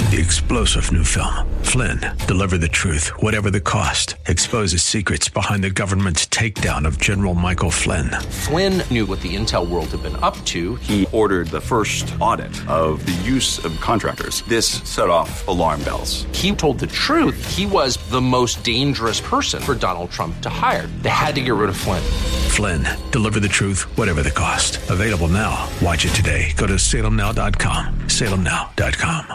The explosive new film, Flynn, deliver the truth, whatever the cost, exposes secrets behind the government's takedown of General Michael Flynn. Flynn knew what the intel world had been up to. He ordered the first audit of the use of contractors. This set off alarm bells. He told the truth. He was the most dangerous person for Donald Trump to hire. They had to get rid of Flynn. Flynn, deliver the truth, whatever the cost. Available now. Watch it today. Go to salemnow.com. salemnow.com.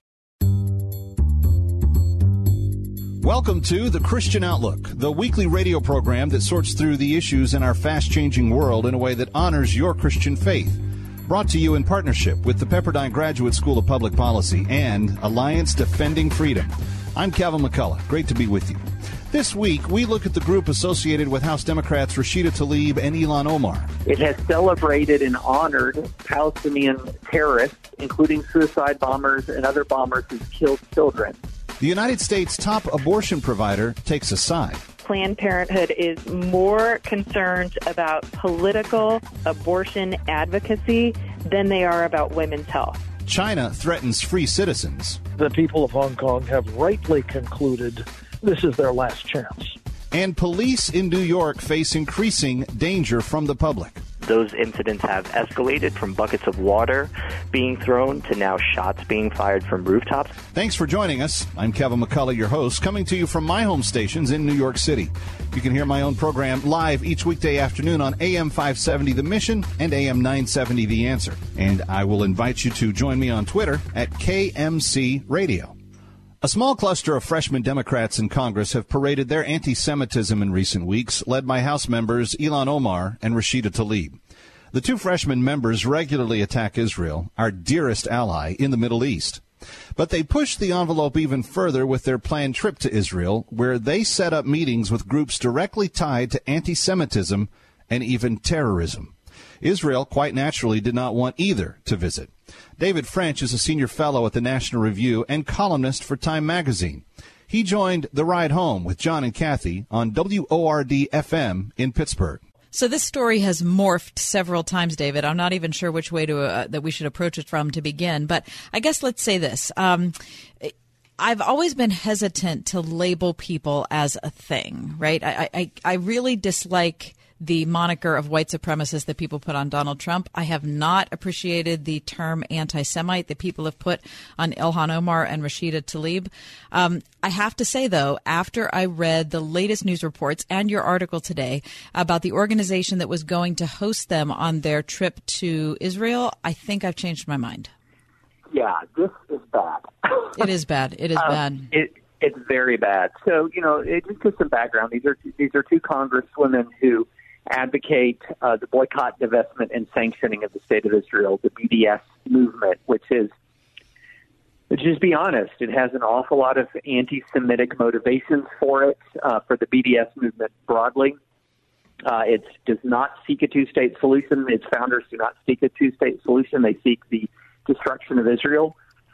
Welcome to The Christian Outlook, the weekly radio program that sorts through the issues in our fast-changing world in a way that honors your Christian faith. Brought to you in partnership with the Pepperdine Graduate School of Public Policy and Alliance Defending Freedom. I'm Kevin McCullough. Great to be with you. This week, we look at the group associated with House Democrats Rashida Tlaib and Ilhan Omar. It has celebrated and honored Palestinian terrorists, including suicide bombers and other bombers who've killed children. The United States' top abortion provider takes a side. Planned Parenthood is more concerned about political abortion advocacy than they are about women's health. China threatens free citizens. The people of Hong Kong have rightly concluded this is their last chance. And police in New York face increasing danger from the public. Those incidents have escalated from buckets of water being thrown to now shots being fired from rooftops. Thanks for joining us. I'm Kevin McCullough, your host, coming to you from my home stations in New York City. You can hear my own program live each weekday afternoon on AM 570 The Mission and AM 970 The Answer. And I will invite you to join me on Twitter at KMC Radio. A small cluster of freshman Democrats in Congress have paraded their anti-Semitism in recent weeks, led by House members Ilhan Omar and Rashida Tlaib. The two freshman members regularly attack Israel, our dearest ally in the Middle East. But they pushed the envelope even further with their planned trip to Israel, where they set up meetings with groups directly tied to anti-Semitism and even terrorism. Israel, quite naturally, did not want either to visit. David French is a senior fellow at the National Review and columnist for Time magazine. He joined The Ride Home with John and Kathy on WORD-FM in Pittsburgh. So this story has morphed several times, David. I'm not even sure which way to that we should approach it from to begin. But I guess let's say this. I've always been hesitant to label people as a thing, right? I really dislike the moniker of white supremacist that people put on Donald Trump. I have not appreciated the term anti-Semite that people have put on Ilhan Omar and Rashida Tlaib. I have to say, though, after I read the latest news reports and your article today about the organization that was going to host them on their trip to Israel, I think I've changed my mind. Yeah, this is bad. It is bad. It is bad. It's very bad. So, just to some background, these are two congresswomen who advocate the boycott, divestment, and sanctioning of the State of Israel, the BDS movement, which is, just be honest, it has an awful lot of anti-Semitic motivations for it, for the BDS movement broadly. It does not seek a two-state solution. Its founders do not seek a two-state solution. They seek the destruction of Israel.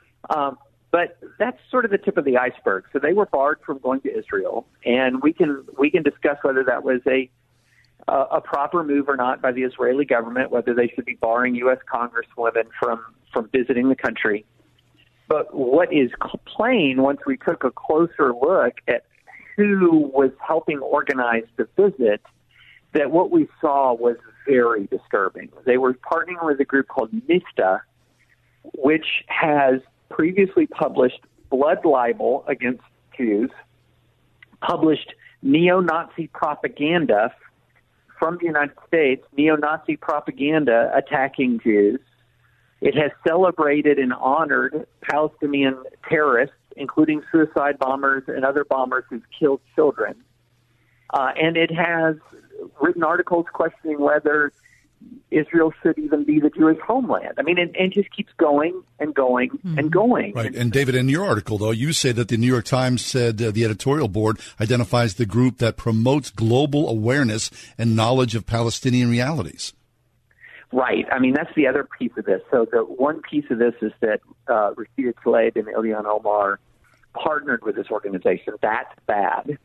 But that's sort of the tip of the iceberg. So they were barred from going to Israel, and we can discuss whether that was a proper move or not by the Israeli government, whether they should be barring U.S. congresswomen from visiting the country. But what is plain, once we took a closer look at who was helping organize the visit, that what we saw was very disturbing. They were partnering with a group called Mista, which has previously published blood libel against Jews, published neo-Nazi propaganda from the United States, neo-Nazi propaganda attacking Jews. It has celebrated and honored Palestinian terrorists, including suicide bombers and other bombers who've killed children. And it has written articles questioning whether Israel should even be the Jewish homeland. I mean, and just keeps going and going and going. Right. And David, in your article, though, you say that the New York Times said the editorial board identifies the group that promotes global awareness and knowledge of Palestinian realities. Right. I mean, that's the other piece of this. So the one piece of this is that Rashida Tlaib and Ilhan Omar partnered with this organization. That's bad.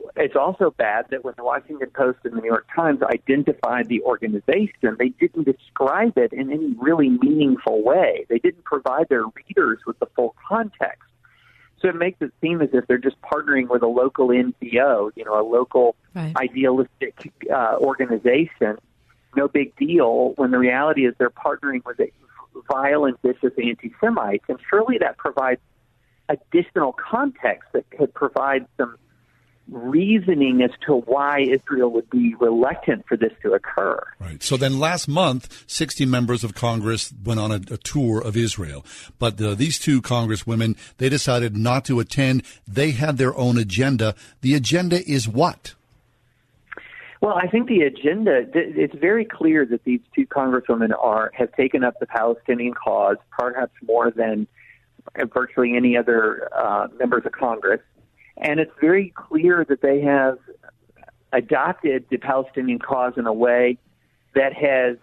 it's also bad that when the Washington Post and the New York Times identified the organization, they didn't describe it in any really meaningful way. They didn't provide their readers with the full context. So it makes it seem as if they're just partnering with a local NGO, a local idealistic organization. No big deal, when the reality is they're partnering with a violent, vicious anti-Semites. And surely that provides additional context that could provide some reasoning as to why Israel would be reluctant for this to occur. Right. So then last month, 60 members of Congress went on a tour of Israel. But these two Congresswomen, they decided not to attend. They had their own agenda. The agenda is what? Well, I think the agenda, it's very clear that these two Congresswomen have taken up the Palestinian cause, perhaps more than virtually any other members of Congress. And it's very clear that they have adopted the Palestinian cause in a way that has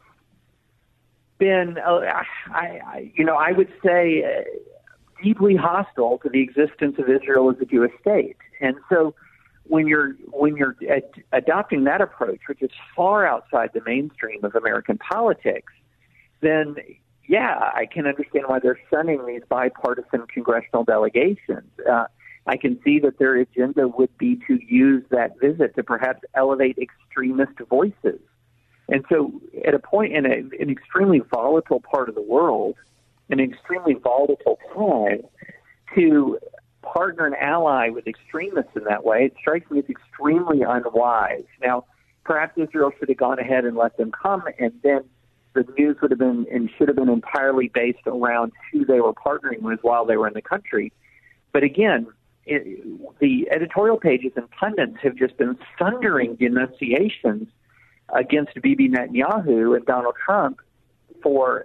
been, I would say, deeply hostile to the existence of Israel as a Jewish state. And so when you're adopting that approach, which is far outside the mainstream of American politics, then, yeah, I can understand why they're shunning these bipartisan congressional delegations. I can see that their agenda would be to use that visit to perhaps elevate extremist voices. And so at a point in an extremely volatile part of the world, an extremely volatile time, to partner and ally with extremists in that way, it strikes me as extremely unwise. Now, perhaps Israel should have gone ahead and let them come, and then the news would have been and should have been entirely based around who they were partnering with while they were in the country. But again, the editorial pages and pundits have just been thundering denunciations against Bibi Netanyahu and Donald Trump for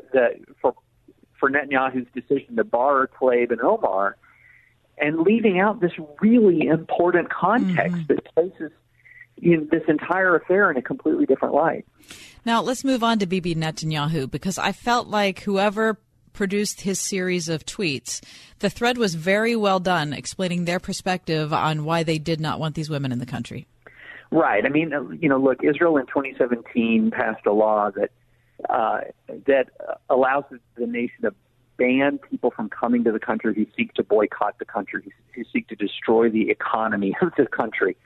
Netanyahu's decision to bar Tlaib and Omar, and leaving out this really important context that places this entire affair in a completely different light. Now, let's move on to Bibi Netanyahu, because I felt like whoever produced his series of tweets, the thread was very well done, explaining their perspective on why they did not want these women in the country. Right. I mean, look, Israel in 2017 passed a law that allows the nation to ban people from coming to the country who seek to boycott the country, who seek to destroy the economy of the country.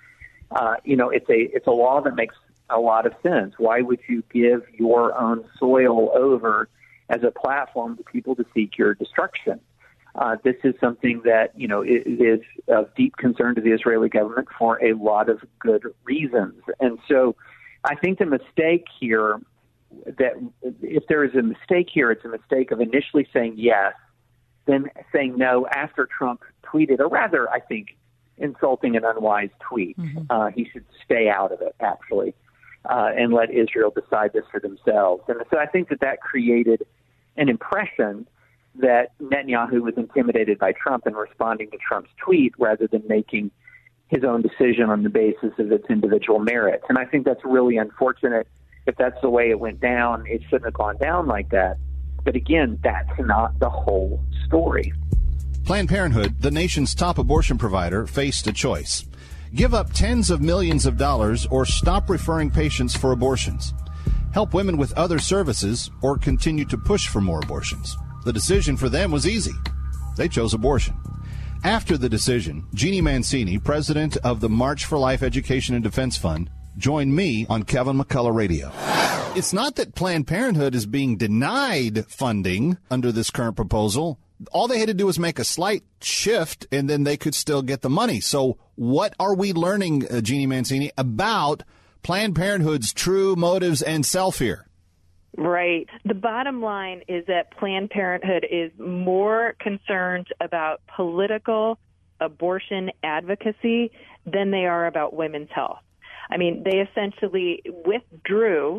It's a law that makes a lot of sense. Why would you give your own soil over as a platform to people to seek your destruction? This is something that, is of deep concern to the Israeli government for a lot of good reasons. And so I think the mistake here, that if there is a mistake here, it's a mistake of initially saying yes, then saying no after Trump tweeted a rather, I think, insulting and unwise tweet. He should stay out of it, actually, and let Israel decide this for themselves. And so I think that created an impression that Netanyahu was intimidated by Trump and responding to Trump's tweet rather than making his own decision on the basis of its individual merits. And I think that's really unfortunate. If that's the way it went down, it shouldn't have gone down like that. But again, that's not the whole story. Planned Parenthood, the nation's top abortion provider, faced a choice. Give up tens of millions of dollars or stop referring patients for abortions. Help women with other services or continue to push for more abortions. The decision for them was easy. They chose abortion. After the decision, Jeannie Mancini, president of the March for Life Education and Defense Fund, joined me on Kevin McCullough Radio. It's not that Planned Parenthood is being denied funding under this current proposal. All they had to do was make a slight shift, and then they could still get the money. So what are we learning, Jeannie Mancini, about Planned Parenthood's true motives and self here? Right. The bottom line is that Planned Parenthood is more concerned about political abortion advocacy than they are about women's health. I mean, they essentially withdrew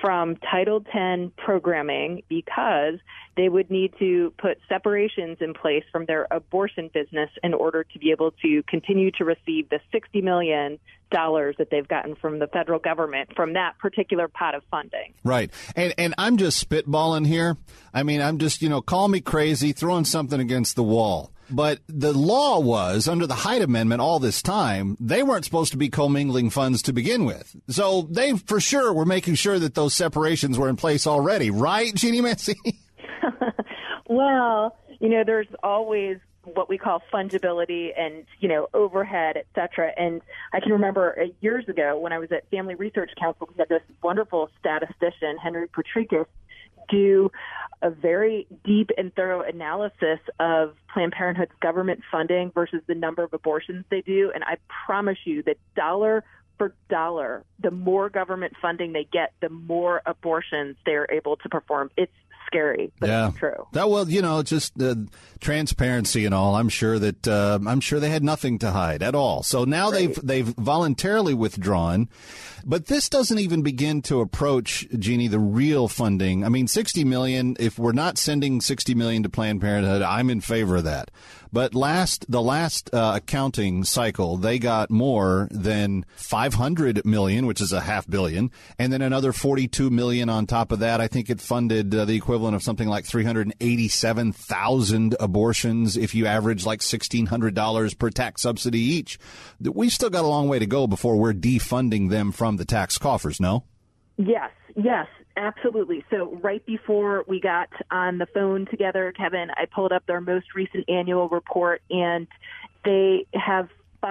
from Title X programming because they would need to put separations in place from their abortion business in order to be able to continue to receive the $60 million that they've gotten from the federal government from that particular pot of funding. Right. And I'm just spitballing here. I mean, I'm just, call me crazy, throwing something against the wall. But the law was, under the Hyde Amendment all this time, they weren't supposed to be commingling funds to begin with. So they, for sure, were making sure that those separations were in place already. Right, Jeannie Mancini? Well, there's always what we call fungibility and, overhead, et cetera. And I can remember years ago when I was at Family Research Council, we had this wonderful statistician, Henry Petrikis, do a very deep and thorough analysis of Planned Parenthood's government funding versus the number of abortions they do. And I promise you that dollar for dollar, the more government funding they get, the more abortions they're able to perform. It's scary, but it's true. Just transparency and all. I'm sure that they had nothing to hide at all. So now they've voluntarily withdrawn, but this doesn't even begin to approach, Jeannie, the real funding. I mean, $60 million. If we're not sending $60 million to Planned Parenthood, I'm in favor of that. But the last accounting cycle, they got more than $500 million, which is a $500 million, and then another $42 million on top of that. I think it funded the equivalent of something like 387,000 abortions if you average like $1,600 per tax subsidy each. We've still got a long way to go before we're defunding them from the tax coffers, no? Yes, absolutely. So right before we got on the phone together, Kevin, I pulled up their most recent annual report, and they have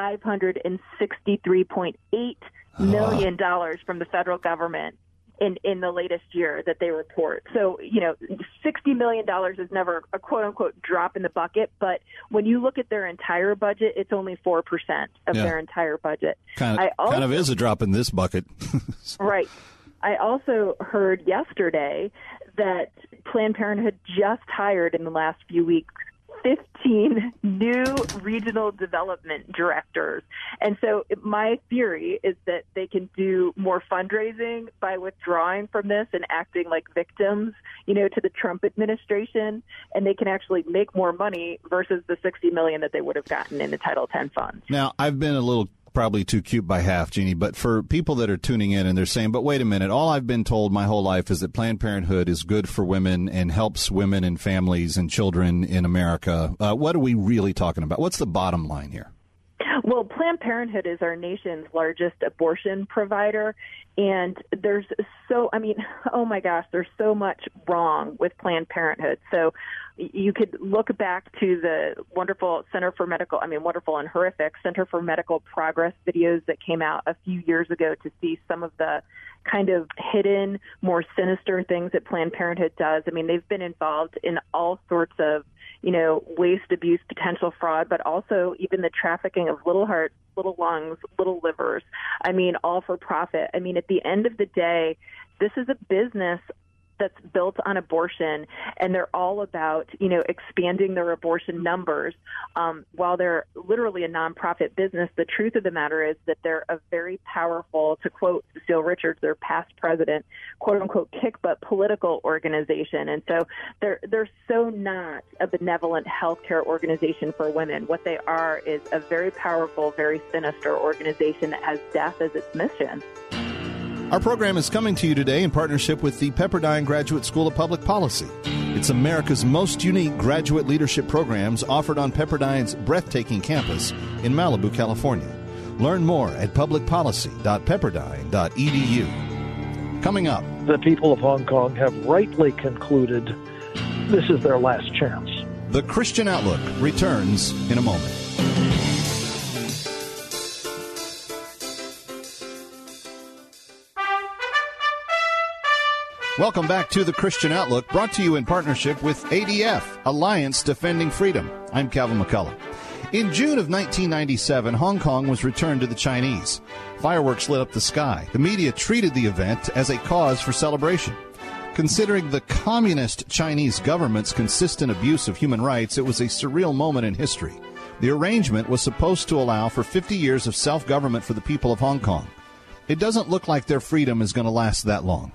$563.8 million from the federal government in the latest year that they report. So, $60 million is never a quote-unquote drop in the bucket, but when you look at their entire budget, it's only 4% of their entire budget. Kind of is a drop in this bucket. Right. I also heard yesterday that Planned Parenthood just hired in the last few weeks 15 new regional development directors. And so my theory is that they can do more fundraising by withdrawing from this and acting like victims, to the Trump administration, and they can actually make more money versus the $60 million that they would have gotten in the Title X funds. Now, I've been a little probably too cute by half, Jeannie, but for people that are tuning in and they're saying, but wait a minute, all I've been told my whole life is that Planned Parenthood is good for women and helps women and families and children in America. What are we really talking about? What's the bottom line here? Well, Planned Parenthood is our nation's largest abortion provider, and there's so much wrong with Planned Parenthood. So you could look back to the wonderful wonderful and horrific Center for Medical Progress videos that came out a few years ago to see some of the kind of hidden, more sinister things that Planned Parenthood does. I mean, they've been involved in all sorts of, waste, abuse, potential fraud, but also even the trafficking of little hearts, little lungs, little livers. I mean, all for profit. I mean, at the end of the day, this is a business that's built on abortion, and they're all about, expanding their abortion numbers. While they're literally a nonprofit business, the truth of the matter is that they're a very powerful, to quote Cecile Richards, their past president, quote unquote, kick-butt political organization. And so they're so not a benevolent healthcare organization for women. What they are is a very powerful, very sinister organization that has death as its mission. Our program is coming to you today in partnership with the Pepperdine Graduate School of Public Policy. It's America's most unique graduate leadership programs offered on Pepperdine's breathtaking campus in Malibu, California. Learn more at publicpolicy.pepperdine.edu. Coming up, the people of Hong Kong have rightly concluded this is their last chance. The Christian Outlook returns in a moment. Welcome back to the Christian Outlook, brought to you in partnership with ADF, Alliance Defending Freedom. I'm Calvin McCullough. In June of 1997, Hong Kong was returned to the Chinese. Fireworks lit up the sky. The media treated the event as a cause for celebration. Considering the communist Chinese government's consistent abuse of human rights, it was a surreal moment in history. The arrangement was supposed to allow for 50 years of self-government for the people of Hong Kong. It doesn't look like their freedom is going to last that long.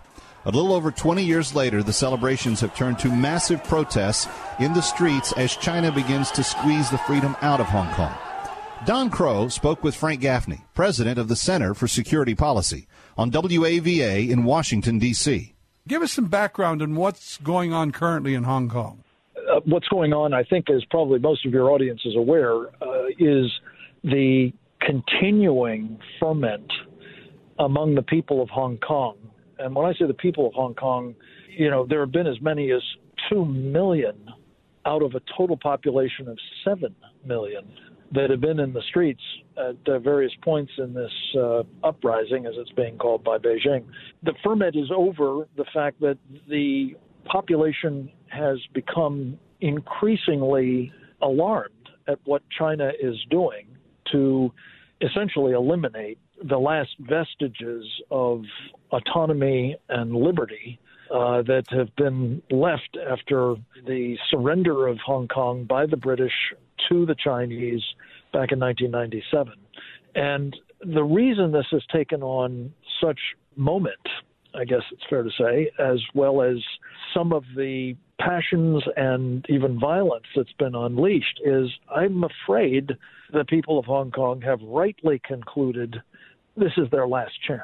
A little over 20 years later, the celebrations have turned to massive protests in the streets as China begins to squeeze the freedom out of Hong Kong. Don Crow spoke with Frank Gaffney, president of the Center for Security Policy, on WAVA in Washington, D.C. Give us some background on what's going on currently in Hong Kong. What's going on, I think, as probably most of your audience is aware, is the continuing ferment among the people of Hong Kong. And when I say the people of Hong Kong, there have been as many as 2 million out of a total population of 7 million that have been in the streets at various points in this uprising, as it's being called by Beijing. The ferment is over the fact that the population has become increasingly alarmed at what China is doing to essentially eliminate the last vestiges of autonomy and liberty that have been left after the surrender of Hong Kong by the British to the Chinese back in 1997. And the reason this has taken on such moment, I guess it's fair to say, as well as some of the passions and even violence that's been unleashed, is I'm afraid the people of Hong Kong have rightly concluded this is their last chance.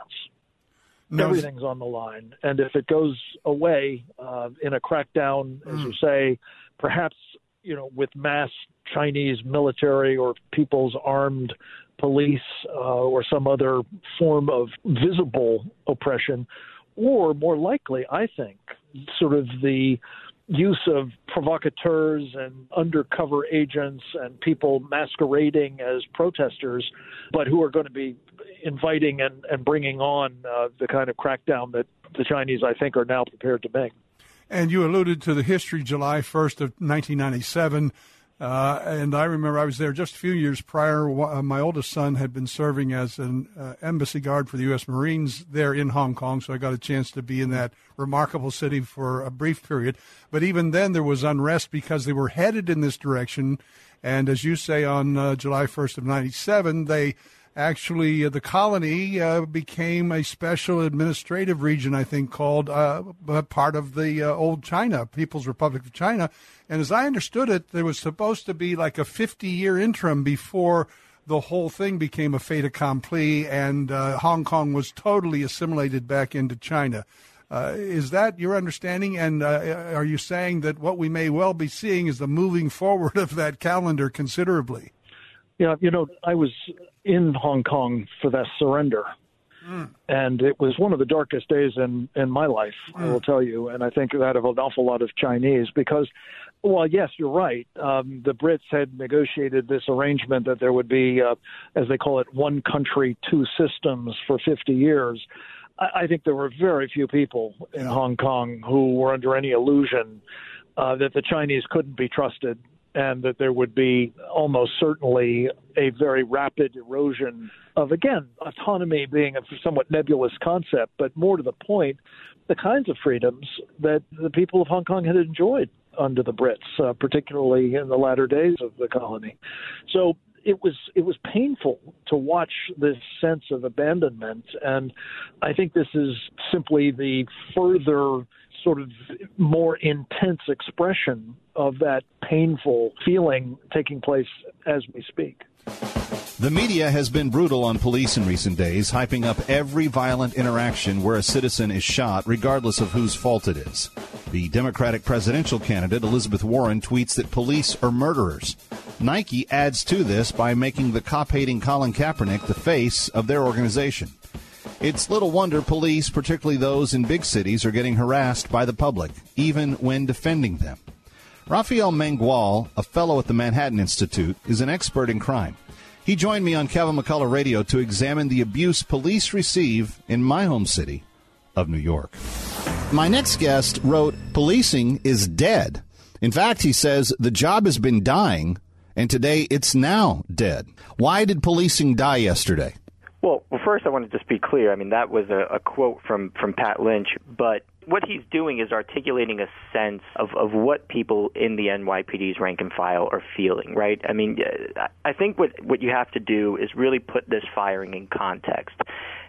No. Everything's on the line. And if it goes away in a crackdown, as you say, perhaps, with mass Chinese military or people's armed police or some other form of visible oppression, or more likely, I think, sort of the use of provocateurs and undercover agents and people masquerading as protesters, but who are going to be inviting and bringing on the kind of crackdown that the Chinese, I think, are now prepared to make. And you alluded to the history, July 1st of 1997. And I remember I was there just a few years prior. My oldest son had been serving as an embassy guard for the U.S. Marines there in Hong Kong, so I got a chance to be in that remarkable city for a brief period. But even then there was unrest because they were headed in this direction. And as you say, on July 1st of 97, they actually, the colony became a special administrative region, I think, called part of the old China, People's Republic of China. And as I understood it, there was supposed to be like a 50-year interim before the whole thing became a fait accompli and Hong Kong was totally assimilated back into China. Is that your understanding? And are you saying that what we may well be seeing is the moving forward of that calendar considerably? Yeah, I was in Hong Kong for that surrender. And it was one of the darkest days in my life, I will tell you. And I think that of an awful lot of Chinese because, well, yes, you're right. The Brits had negotiated this arrangement that there would be, as they call it, one country, two systems for 50 years. I think there were very few people in Hong Kong who were under any illusion that the Chinese couldn't be trusted and that there would be almost certainly a very rapid erosion of, again, autonomy being a somewhat nebulous concept, but more to the point, the kinds of freedoms that the people of Hong Kong had enjoyed under the Brits, particularly in the latter days of the colony. So it was painful to watch this sense of abandonment, and I think this is simply the further sort of more intense expression of that painful feeling taking place as we speak. The media has been brutal on police in recent days, hyping up every violent interaction where a citizen is shot, regardless of whose fault it is. The Democratic presidential candidate, Elizabeth Warren, tweets that police are murderers. Nike adds to this by making the cop-hating Colin Kaepernick the face of their organization. It's little wonder police, particularly those in big cities, are getting harassed by the public, even when defending them. Rafael Mangual, a fellow at the Manhattan Institute, is an expert in crime. He joined me on Kevin McCullough Radio to examine the abuse police receive in my home city of New York. My next guest wrote, "Policing is dead." In fact, he says the job has been dying, and today it's now dead. Why did policing die yesterday? Well, first I want to just be clear. I mean, that was a quote from Pat Lynch, but what he's doing is articulating a sense of what people in the NYPD's rank and file are feeling, right? I mean, I think what you have to do is really put this firing in context.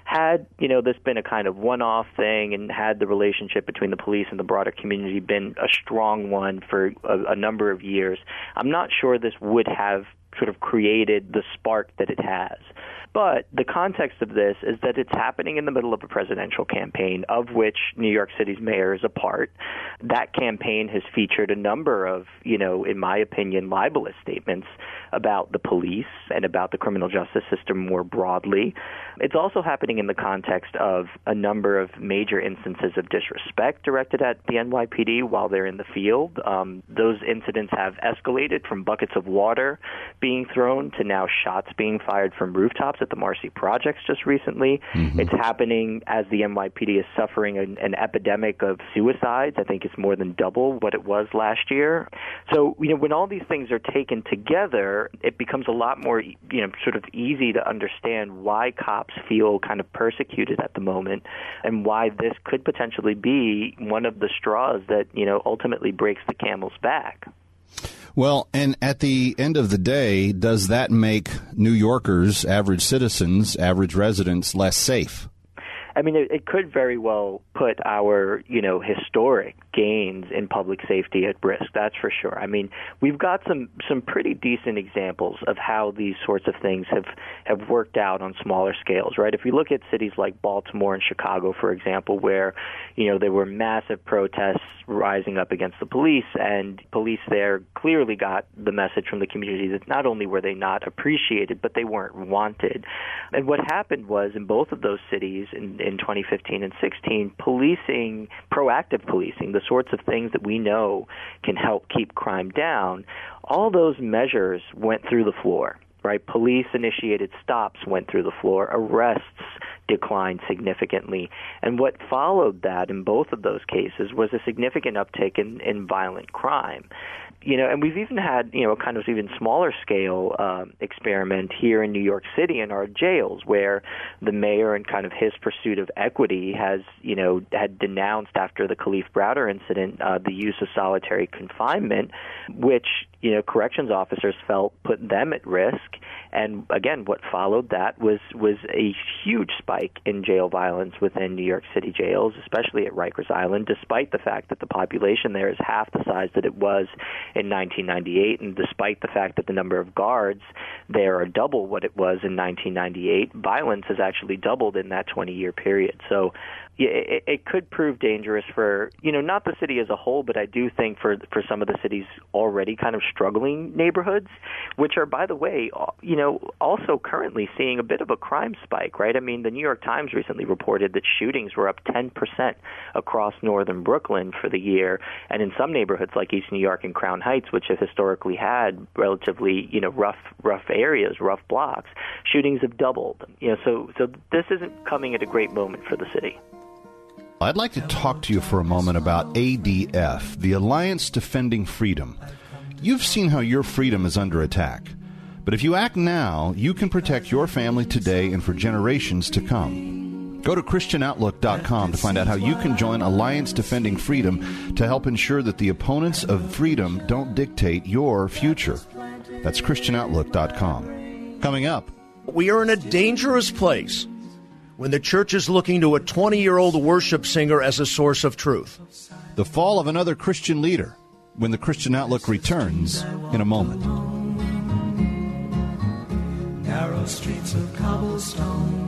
had, this been a kind of one-off thing, and had the relationship between the police and the broader community been a strong one for a number of years, I'm not sure this would have sort of created the spark that it has. But the context of this is that it's happening in the middle of a presidential campaign, of which New York City's mayor is a part. That campaign has featured a number of, in my opinion, libelous statements about the police and about the criminal justice system more broadly. It's also happening in the context of a number of major instances of disrespect directed at the NYPD while they're in the field. Those incidents have escalated from buckets of water being thrown to now shots being fired from rooftops at the Marcy Projects just recently. Mm-hmm. It's happening as the NYPD is suffering an epidemic of suicides. I think it's more than double what it was last year. So, when all these things are taken together, it becomes a lot more, sort of easy to understand why cops feel kind of persecuted at the moment, and why this could potentially be one of the straws that, ultimately breaks the camel's back. Well, and at the end of the day, does that make New Yorkers, average citizens, average residents less safe? I mean, it could very well put our, historic gains in public safety at risk, that's for sure. I mean, we've got some pretty decent examples of how these sorts of things have worked out on smaller scales, right? If you look at cities like Baltimore and Chicago, for example, where, there were massive protests rising up against the police, and police there clearly got the message from the community that not only were they not appreciated, but they weren't wanted. And what happened was, in both of those cities in 2015 and 16, proactive policing, the sorts of things that we know can help keep crime down, all those measures went through the floor, right? Police-initiated stops went through the floor. Arrests declined significantly. And what followed that in both of those cases was a significant uptick in violent crime. And we've even had, kind of even smaller scale experiment here in New York City in our jails, where the mayor, in kind of his pursuit of equity, has, had denounced after the Kalief Browder incident the use of solitary confinement, which, corrections officers felt put them at risk. And again, what followed that was a huge spike in jail violence within New York City jails, especially at Rikers Island, despite the fact that the population there is half the size that it was in 1998, and despite the fact that the number of guards there are double what it was in 1998, violence has actually doubled in that 20-year period. So it could prove dangerous for, not the city as a whole, but I do think for some of the city's already kind of struggling neighborhoods, which are, by the way, also currently seeing a bit of a crime spike, right? I mean, the New York Times recently reported that shootings were up 10% across northern Brooklyn for the year, and in some neighborhoods like East New York and Crown Heights, which have historically had relatively, rough areas, rough blocks, shootings have doubled. So this isn't coming at a great moment for the city. I'd like to talk to you for a moment about ADF, the Alliance Defending Freedom. You've seen how your freedom is under attack. But if you act now, you can protect your family today and for generations to come. Go to ChristianOutlook.com to find out how you can join Alliance Defending Freedom to help ensure that the opponents of freedom don't dictate your future. That's ChristianOutlook.com. Coming up, we are in a dangerous place when the church is looking to a 20-year-old worship singer as a source of truth. The fall of another Christian leader, when the Christian Outlook returns in a moment. Narrow streets of cobblestone.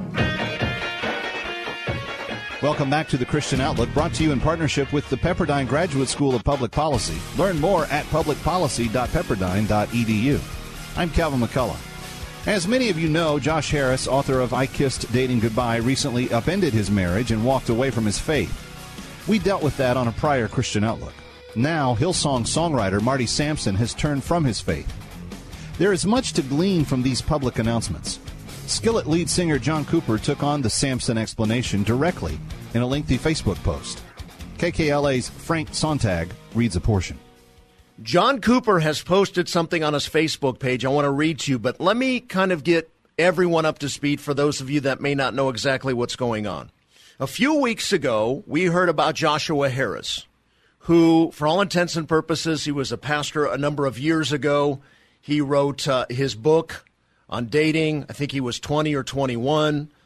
Welcome back to the Christian Outlook, brought to you in partnership with the Pepperdine Graduate School of Public Policy. Learn more at publicpolicy.pepperdine.edu. I'm Calvin McCullough. As many of you know, Josh Harris, author of I Kissed Dating Goodbye, recently upended his marriage and walked away from his faith. We dealt with that on a prior Christian Outlook. Now, Hillsong songwriter Marty Sampson has turned from his faith. There is much to glean from these public announcements. Skillet lead singer John Cooper took on the Sampson explanation directly in a lengthy Facebook post. KKLA's Frank Sontag reads a portion. John Cooper has posted something on his Facebook page I want to read to you, but let me kind of get everyone up to speed for those of you that may not know exactly what's going on. A few weeks ago, we heard about Joshua Harris, who, for all intents and purposes, he was a pastor a number of years ago. He wrote his book on dating. I think he was 20 or 21.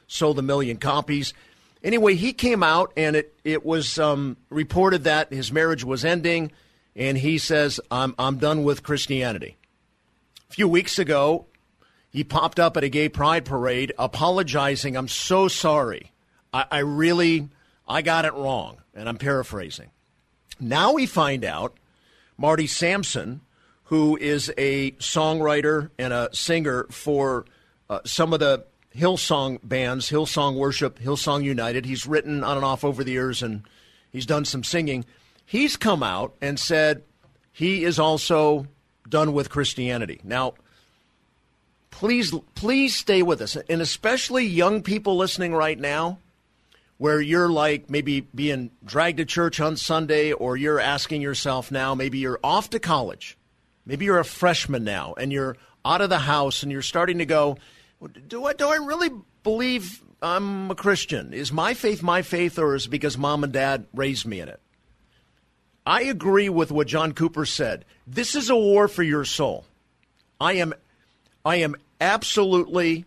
sold 1 million copies. Anyway, he came out, and it was reported that his marriage was ending, and he says, I'm done with Christianity. A few weeks ago, he popped up at a gay pride parade apologizing. I'm so sorry. I got it wrong, and I'm paraphrasing. Now we find out Marty Sampson, who is a songwriter and a singer for some of the Hillsong bands, Hillsong Worship, Hillsong United. He's written on and off over the years, and he's done some singing. He's come out and said he is also done with Christianity. Now, please stay with us, and especially young people listening right now, where you're like maybe being dragged to church on Sunday, or you're asking yourself now, maybe you're off to college, maybe you're a freshman now, and you're out of the house, and you're starting to go, do I really believe I'm a Christian? Is my faith, or is it because mom and dad raised me in it? I agree with what John Cooper said. This is a war for your soul. I am absolutely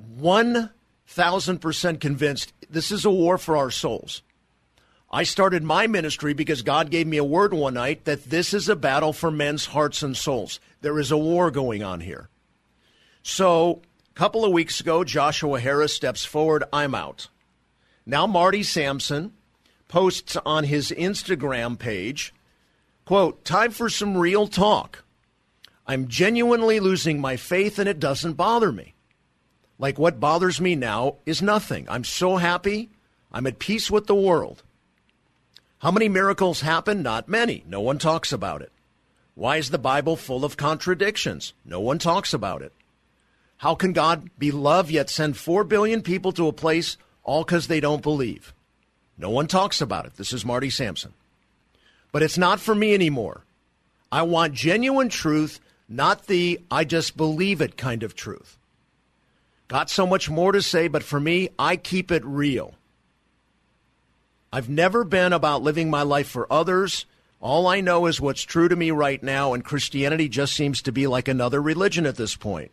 1,000% convinced this is a war for our souls. I started my ministry because God gave me a word one night that this is a battle for men's hearts and souls. There is a war going on here. So, a couple of weeks ago, Joshua Harris steps forward, I'm out. Now Marty Sampson posts on his Instagram page, quote, time for some real talk. I'm genuinely losing my faith, and it doesn't bother me. Like, what bothers me now is nothing. I'm so happy. I'm at peace with the world. How many miracles happen? Not many. No one talks about it. Why is the Bible full of contradictions? No one talks about it. How can God be love yet send 4 billion people to a place all because they don't believe? No one talks about it. This is Marty Sampson. But it's not for me anymore. I want genuine truth, not the I just believe it kind of truth. Got so much more to say, but for me, I keep it real. I've never been about living my life for others. All I know is what's true to me right now, and Christianity just seems to be like another religion at this point.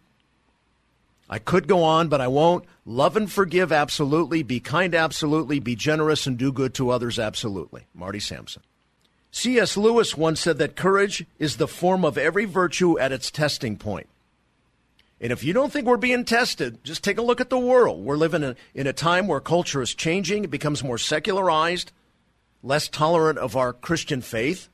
I could go on, but I won't. Love and forgive, absolutely. Be kind, absolutely. Be generous and do good to others, absolutely. Marty Sampson. C.S. Lewis once said that courage is the form of every virtue at its testing point. And if you don't think we're being tested, just take a look at the world. We're living in a time where culture is changing. It becomes more secularized, less tolerant of our Christian faith.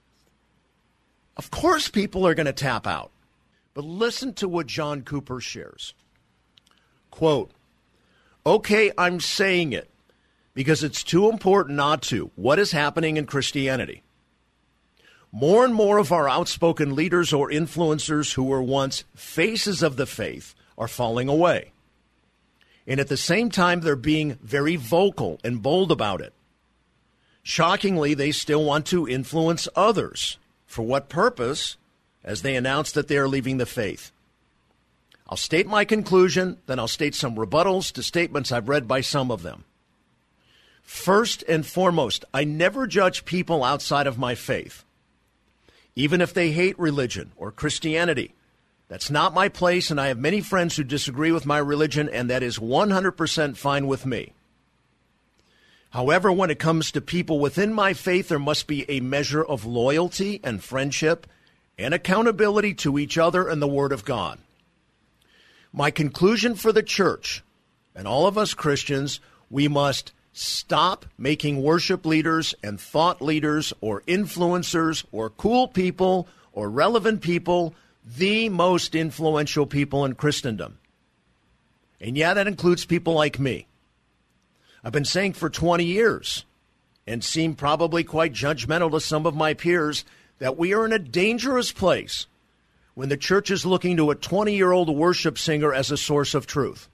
Of course people are going to tap out. But listen to what John Cooper shares. Quote, okay, I'm saying it because it's too important not to. What is happening in Christianity? More and more of our outspoken leaders or influencers who were once faces of the faith are falling away. And at the same time, they're being very vocal and bold about it. Shockingly, they still want to influence others. For what purpose? As they announce that they are leaving the faith. I'll state my conclusion, then I'll state some rebuttals to statements I've read by some of them. First and foremost, I never judge people outside of my faith, even if they hate religion or Christianity. That's not my place, and I have many friends who disagree with my religion, and that is 100% fine with me. However, when it comes to people within my faith, there must be a measure of loyalty and friendship and accountability to each other and the Word of God. My conclusion for the church and all of us Christians, we must stop making worship leaders and thought leaders or influencers or cool people or relevant people the most influential people in Christendom. And yeah, that includes people like me. I've been saying for 20 years and seem probably quite judgmental to some of my peers that we are in a dangerous place when the church is looking to a 20-year-old worship singer as a source of truth.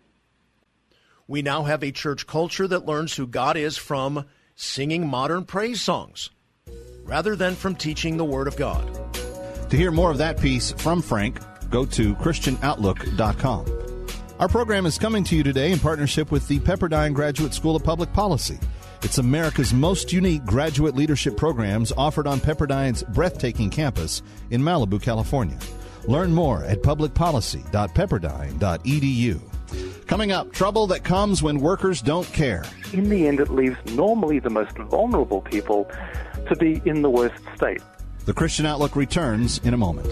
We now have a church culture that learns who God is from singing modern praise songs rather than from teaching the Word of God. To hear more of that piece from Frank, go to ChristianOutlook.com. Our program is coming to you today in partnership with the Pepperdine Graduate School of Public Policy. It's America's most unique graduate leadership programs offered on Pepperdine's breathtaking campus in Malibu, California. Learn more at publicpolicy.pepperdine.edu. Coming up, trouble that comes when workers don't care. In the end, it leaves normally the most vulnerable people to be in the worst state. The Christian Outlook returns in a moment.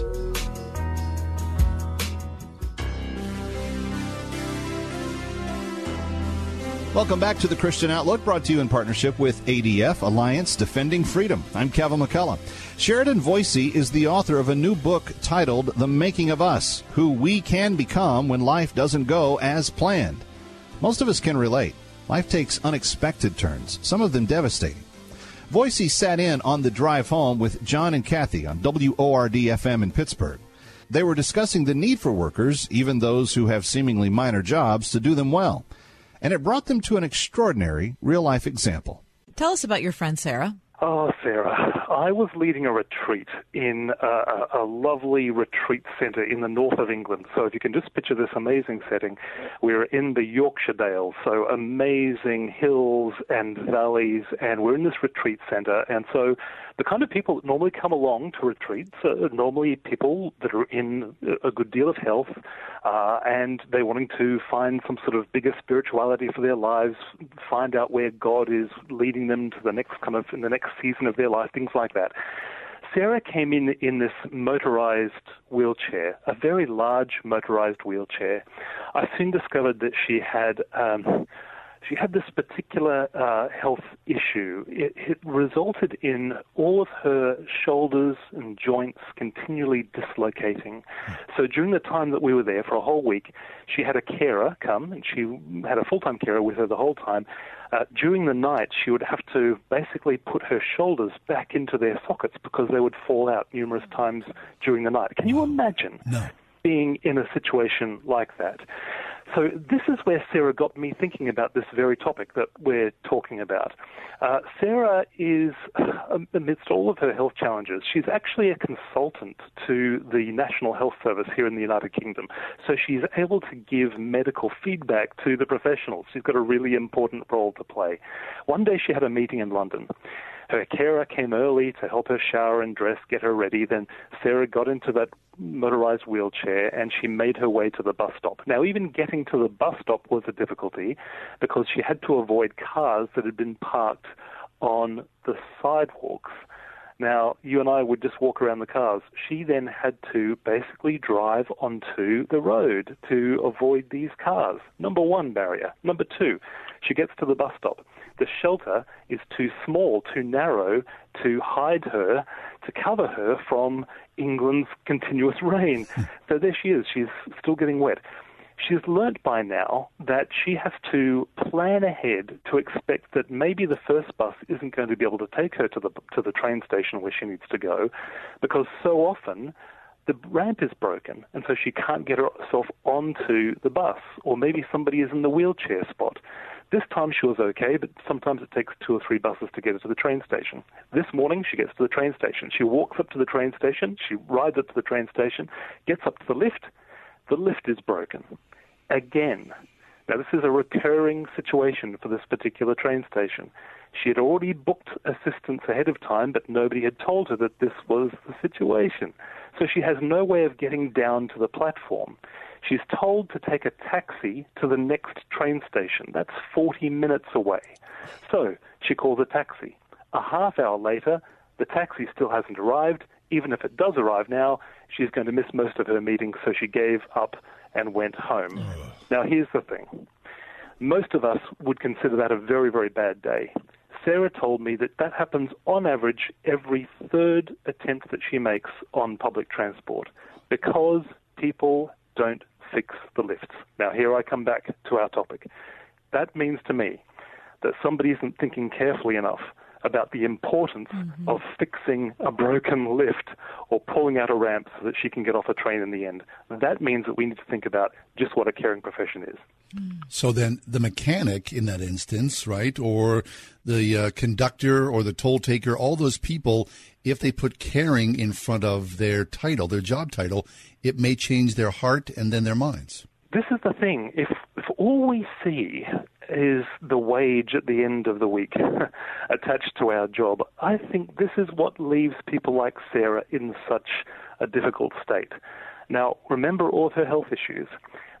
Welcome back to the Christian Outlook, brought to you in partnership with ADF, Alliance Defending Freedom. I'm Kevin McCullough. Sheridan Voysey is the author of a new book titled The Making of Us, Who We Can Become When Life Doesn't Go As Planned. Most of us can relate. Life takes unexpected turns, some of them devastating. Voysey sat in on the drive home with John and Kathy on WORD-FM in Pittsburgh. They were discussing the need for workers, even those who have seemingly minor jobs, to do them well. And it brought them to an extraordinary real-life example. Tell us about your friend Sarah. Oh, Sarah, I was leading a retreat in a lovely retreat centre in the north of England. So if you can just picture this amazing setting, we're in the Yorkshire Dales, so amazing hills and valleys, and we're in this retreat centre. And so the kind of people that normally come along to retreats are normally people that are in a good deal of health, and they're wanting to find some sort of bigger spirituality for their lives, find out where God is leading them to the next in the next season of their life, things like that. Sarah came in this motorized wheelchair, a very large motorized wheelchair. I soon discovered that she had this particular health issue. It resulted in all of her shoulders and joints continually dislocating. So during the time that we were there for a whole week, she had a carer come, and she had a full-time carer with her the whole time. During the night, she would have to basically put her shoulders back into their sockets because they would fall out numerous times during the night. Can you imagine being in a situation like that? So this is where Sarah got me thinking about this very topic that we're talking about. Sarah is, amidst all of her health challenges, she's actually a consultant to the National Health Service here in the United Kingdom. So she's able to give medical feedback to the professionals. She's got a really important role to play. One day she had a meeting in London. Her carer came early to help her shower and dress, get her ready. Then Sarah got into that motorized wheelchair and she made her way to the bus stop. Now, even getting to the bus stop was a difficulty because she had to avoid cars that had been parked on the sidewalks. Now, you and I would just walk around the cars. She then had to basically drive onto the road to avoid these cars. Number one barrier. Number two, she gets to the bus stop. The shelter is too small, too narrow to hide her, to cover her from England's continuous rain. So there she is. She's still getting wet. She's learnt by now that she has to plan ahead to expect that maybe the first bus isn't going to be able to take her to the train station where she needs to go, because so often the ramp is broken, and so she can't get herself onto the bus, or maybe somebody is in the wheelchair spot. This time she was okay, but sometimes it takes 2 or 3 buses to get her to the train station. This morning she gets to the train station. She walks up to the train station, she rides up to the train station, gets up to the lift. The lift is broken. Again. Now, this is a recurring situation for this particular train station. She had already booked assistance ahead of time, but nobody had told her that this was the situation. So she has no way of getting down to the platform. She's told to take a taxi to the next train station. That's 40 minutes away. So she calls a taxi. A half hour later, the taxi still hasn't arrived. Even if it does arrive now, she's going to miss most of her meeting, so she gave up and went home. Now, here's the thing. Most of us would consider that a very, very bad day. Sarah told me that happens on average every third attempt that she makes on public transport because people don't fix the lifts. Now, here I come back to our topic. That means to me that somebody isn't thinking carefully enough about the importance of fixing a broken lift or pulling out a ramp so that she can get off a train in the end. That means that we need to think about just what a caring profession is. So then the mechanic in that instance, right, or the conductor or the toll taker, all those people, if they put caring in front of their title, their job title, it may change their heart and then their minds. This is the thing. If all we see is the wage at the end of the week attached to our job, I think this is what leaves people like Sarah in such a difficult state. Now, remember all of her health issues.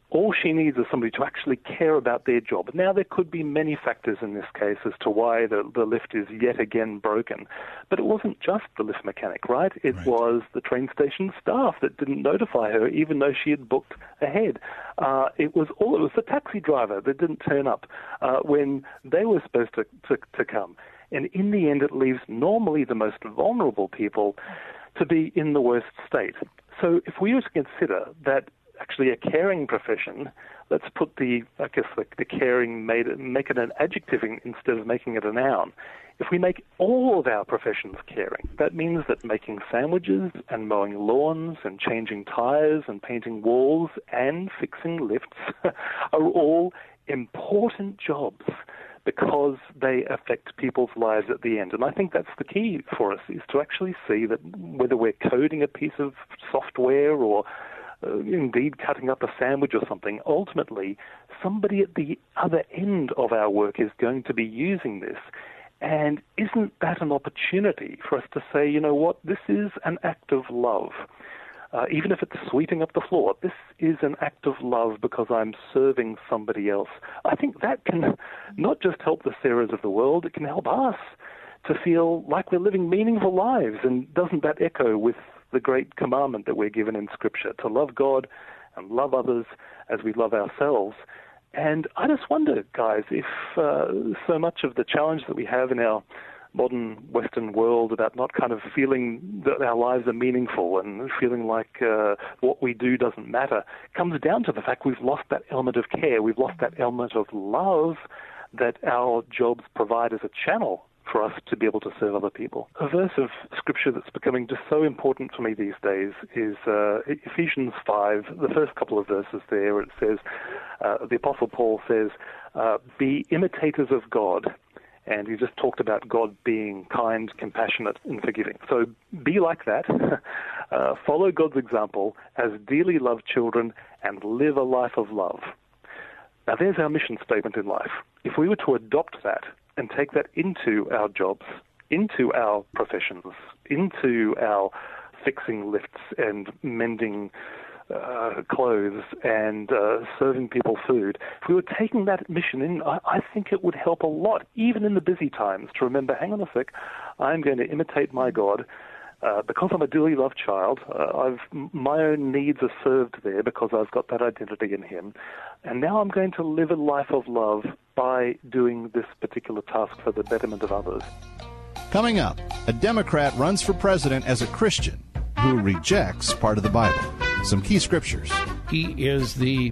All she needs is somebody to actually care about their job. Now, there could be many factors in this case as to why the lift is yet again broken. But it wasn't just the lift mechanic, right? It was the train station staff that didn't notify her, even though she had booked ahead. It was the taxi driver that didn't turn up when they were supposed to come. And in the end, it leaves normally the most vulnerable people to be in the worst state. So if we were to consider that actually a caring profession, let's put the caring, make it an adjective instead of making it a noun. If we make all of our professions caring, that means that making sandwiches and mowing lawns and changing tires and painting walls and fixing lifts are all important jobs because they affect people's lives at the end. And I think that's the key for us, is to actually see that whether we're coding a piece of software or indeed cutting up a sandwich or something, ultimately somebody at the other end of our work is going to be using this. And isn't that an opportunity for us to say, you know what, this is an act of love. Even if it's sweeping up the floor, this is an act of love because I'm serving somebody else. I think that can not just help the Sarahs of the world, it can help us to feel like we're living meaningful lives. And doesn't that echo with the great commandment that we're given in Scripture, to love God and love others as we love ourselves? And I just wonder, guys, if so much of the challenge that we have in our modern Western world about not kind of feeling that our lives are meaningful and feeling like what we do doesn't matter comes down to the fact we've lost that element of care, we've lost that element of love that our jobs provide as a channel for us to be able to serve other people. A verse of Scripture that's becoming just so important for me these days is Ephesians 5, the first couple of verses there, where it says, the Apostle Paul says, be imitators of God. And he just talked about God being kind, compassionate, and forgiving. So be like that. Follow God's example as dearly loved children and live a life of love. Now there's our mission statement in life. If we were to adopt that and take that into our jobs, into our professions, into our fixing lifts and mending clothes and serving people food, if we were taking that mission in, I think it would help a lot, even in the busy times, to remember, hang on a sec, I'm going to imitate my God. Because I'm a dearly loved child, my own needs are served there because I've got that identity in Him. And now I'm going to live a life of love by doing this particular task for the betterment of others. Coming up, a Democrat runs for president as a Christian who rejects part of the Bible. Some key scriptures. He is the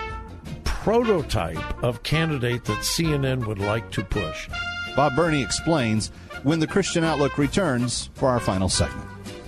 prototype of candidate that CNN would like to push. Bob Burney explains when the Christian Outlook returns for our final segment.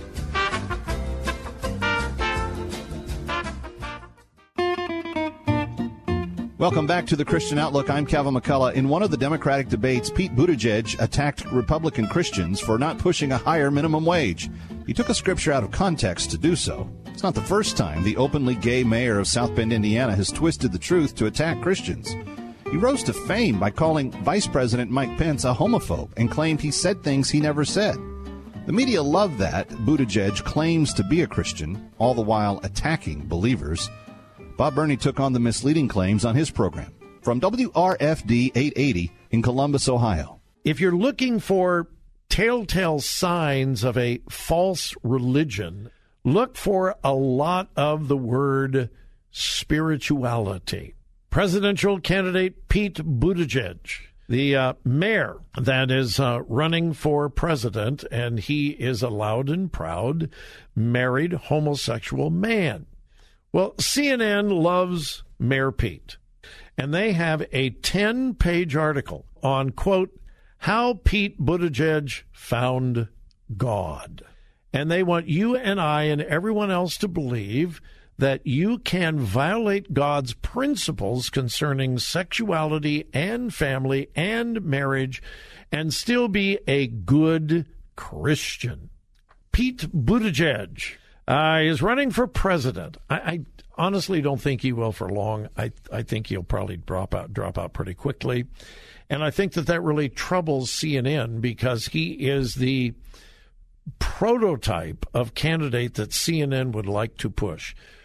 Welcome back to the Christian Outlook. I'm Calvin McCullough. In one of the Democratic debates, Pete Buttigieg attacked Republican Christians for not pushing a higher minimum wage. He took a scripture out of context to do so. It's not the first time the openly gay mayor of South Bend, Indiana, has twisted the truth to attack Christians. He rose to fame by calling Vice President Mike Pence a homophobe and claimed he said things he never said. The media love that Buttigieg claims to be a Christian, all the while attacking believers. Bob Burney took on the misleading claims on his program. From WRFD 880 in Columbus, Ohio. If you're looking for telltale signs of a false religion, look for a lot of the word spirituality. Presidential candidate Pete Buttigieg, the mayor that is running for president, and he is a loud and proud married homosexual man. Well, CNN loves Mayor Pete, and they have a 10-page article on, quote, how Pete Buttigieg found God. And they want you and I and everyone else to believe that you can violate God's principles concerning sexuality and family and marriage and still be a good Christian. Pete Buttigieg is running for president. I honestly don't think he will for long. I think he'll probably drop out pretty quickly. And I think that really troubles CNN because he is the prototype of candidate that CNN would like to push.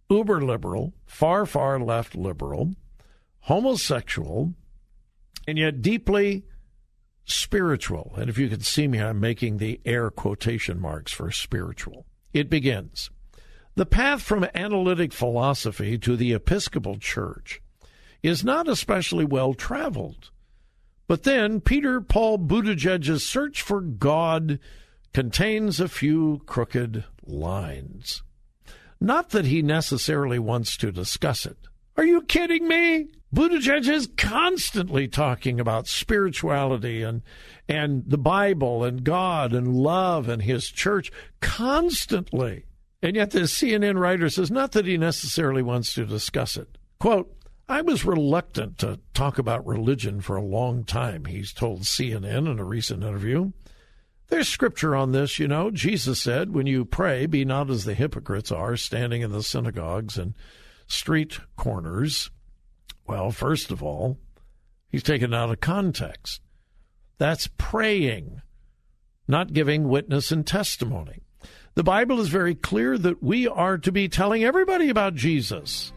uber liberal, far, far left liberal, homosexual, and yet deeply spiritual. And if you can see me, I'm making the air quotation marks for spiritual. It begins. The path from analytic philosophy to the Episcopal Church is not especially well traveled. But then Peter Paul Buttigieg's search for God contains a few crooked lines. Not that he necessarily wants to discuss it. Are you kidding me? Buttigieg is constantly talking about spirituality and the Bible and God and love and his church constantly. And yet the CNN writer says not that he necessarily wants to discuss it. Quote, I was reluctant to talk about religion for a long time, he's told CNN in a recent interview. There's scripture on this, you know. Jesus said, when you pray, be not as the hypocrites are, standing in the synagogues and street corners. Well, first of all, he's taken out of context. That's praying, not giving witness and testimony. The Bible is very clear that we are to be telling everybody about Jesus.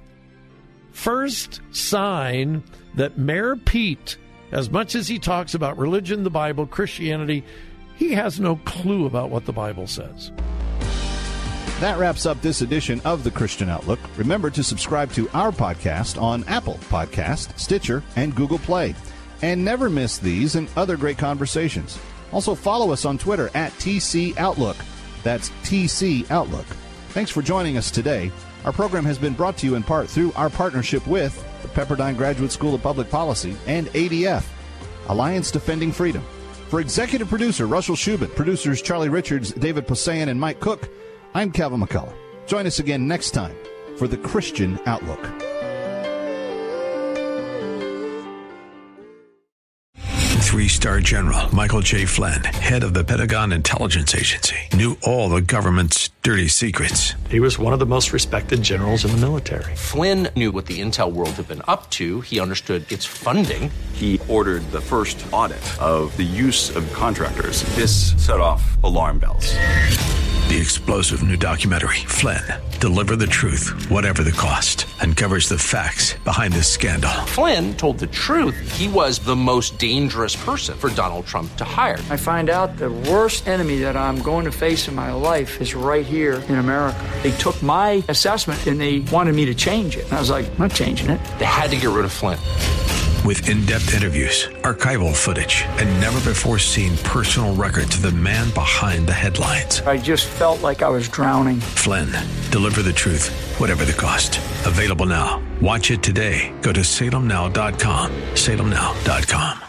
First sign that Mayor Pete, as much as he talks about religion, the Bible, Christianity, he has no clue about what the Bible says. That wraps up this edition of The Christian Outlook. Remember to subscribe to our podcast on Apple Podcast, Stitcher, and Google Play. And never miss these and other great conversations. Also follow us on Twitter at TC Outlook. That's TC Outlook. Thanks for joining us today. Our program has been brought to you in part through our partnership with the Pepperdine Graduate School of Public Policy and ADF, Alliance Defending Freedom. For executive producer Russell Schubert, producers Charlie Richards, David Posayan, and Mike Cook, I'm Kevin McCullough. Join us again next time for The Christian Outlook. Three-star General Michael J. Flynn, head of the Pentagon Intelligence Agency, knew all the government's dirty secrets. He was one of the most respected generals in the military. Flynn knew what the intel world had been up to. He understood its funding. He ordered the first audit of the use of contractors. This set off alarm bells. The explosive new documentary, Flynn, Deliver the Truth, Whatever the Cost, uncovers the facts behind this scandal. Flynn told the truth. He was the most dangerous person for Donald Trump to hire. I find out the worst enemy that I'm going to face in my life is right here in America. They took my assessment and they wanted me to change it. And I was like, I'm not changing it. They had to get rid of Flynn. With in-depth interviews, archival footage, and never-before-seen personal records of the man behind the headlines. I just felt like I was drowning. Flynn, Deliver the Truth, Whatever the Cost. Available now. Watch it today. Go to salemnow.com. salemnow.com.